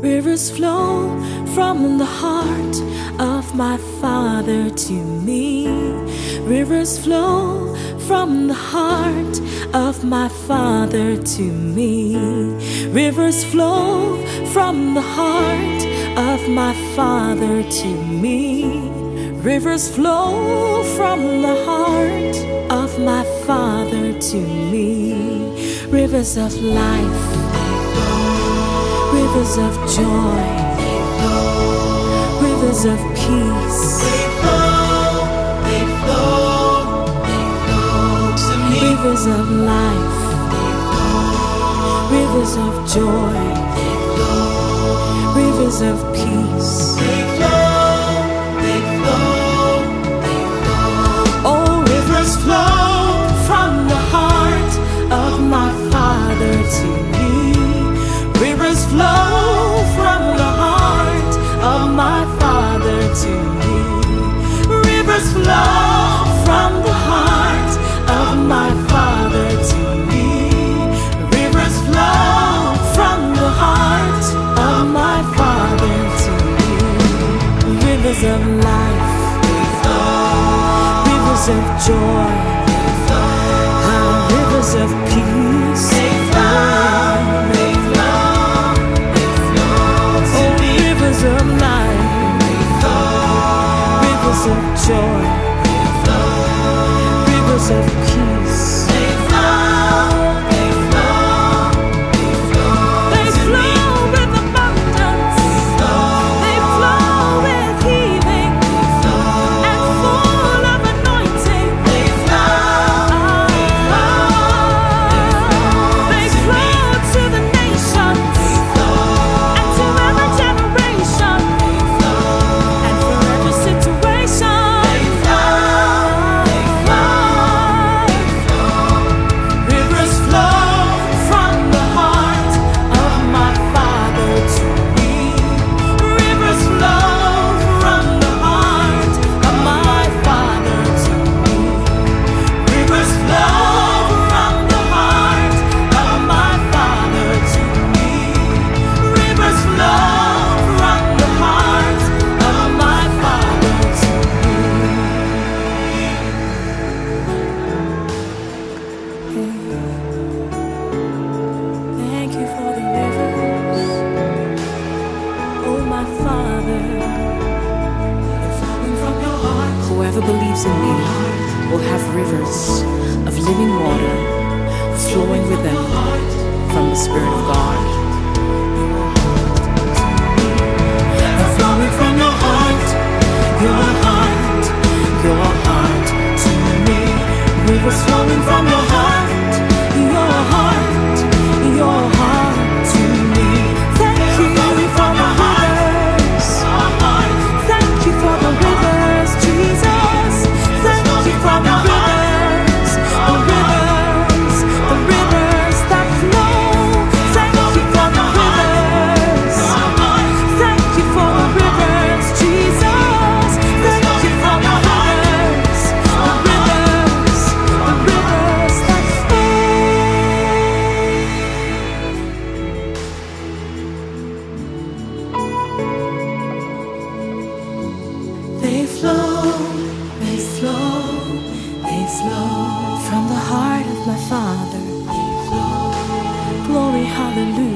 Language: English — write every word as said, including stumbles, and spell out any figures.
Rivers flow from the heart of my Father to me. Rivers flow from the heart of my Father to me. Rivers flow from the heart of my Father to me. Rivers flow from the heart of my Father to me. Rivers of life, rivers of joy, rivers of peace, They flow, they flow, they flow to me. rivers of life, They flow, rivers of joy, they flow, rivers of peace. they flow, they flow, they flow. Oh, rivers flow from the heart of my Father to me. Rivers flow from the heart of my Father to me. Rivers flow from the heart of my Father to me. Rivers flow from the heart of my Father to me. Rivers of life, rivers of joy, ah, rivers of peace. They flow, they flow, they flow to Oh, me. rivers of life, They flow, rivers of joy, they flow, rivers of peace. they flow, they flow, they flow They to me. flow with abundance. They flow with healing and full of anointing. They flow, they flow, They flow to the nations and to every generation and for every situation. Rivers flow from the heart of my Father to me. Rivers flow from the heart of my Father to me. Rivers flow from the heart of my Father to me. Rivers flow from the heart of my Father to me. Thank you for the rivers, oh my Father. They're flowing from your heart. Whoever believes in me will have rivers of living water flowing with them from the Spirit of God. They're flowing from your heart, your heart, your heart to me. Rivers flowing from your heart, your heart, your heart to me. Thank you for the rivers. Thank you for the rivers, Jesus. Thank you for the rivers, the rivers, the rivers that flow. Thank you for the rivers. Thank you for the rivers, Jesus. Thank you for the rivers, the rivers, the rivers that flow. They flow, they flow, they flow from the heart of my Father. They flow. Glory, hallelujah.